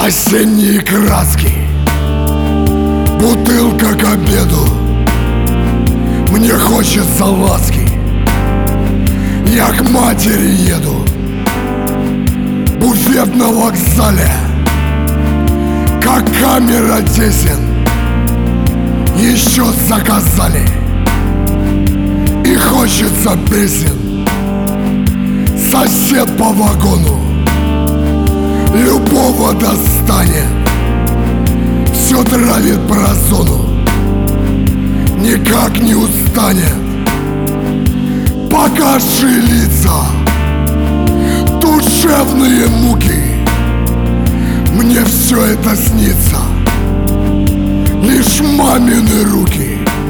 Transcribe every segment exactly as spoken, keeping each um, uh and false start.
Осенние краски, бутылка к обеду. Мне хочется ласки, я к матери еду. Буфет на вокзале, как камера тесен. Еще заказали, и хочется песен. Сосед по вагону любого достанет, все травит про зону, никак не устанет. Покажи лица, душевные муки. Мне все это снится, лишь мамины руки.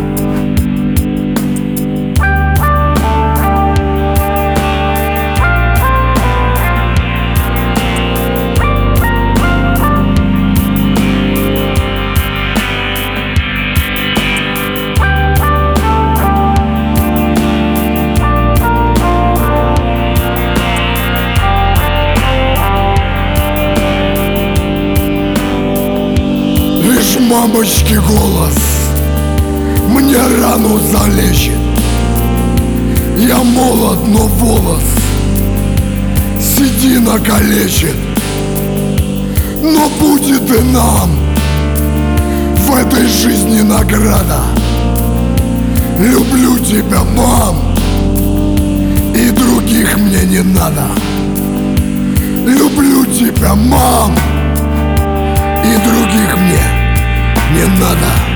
Мамочки голос мне рану залечит. Я молод, но волос седина калечит. Но будет и нам в этой жизни награда. Люблю тебя, мам, и других мне не надо. Люблю тебя, мам, и других мне не надо.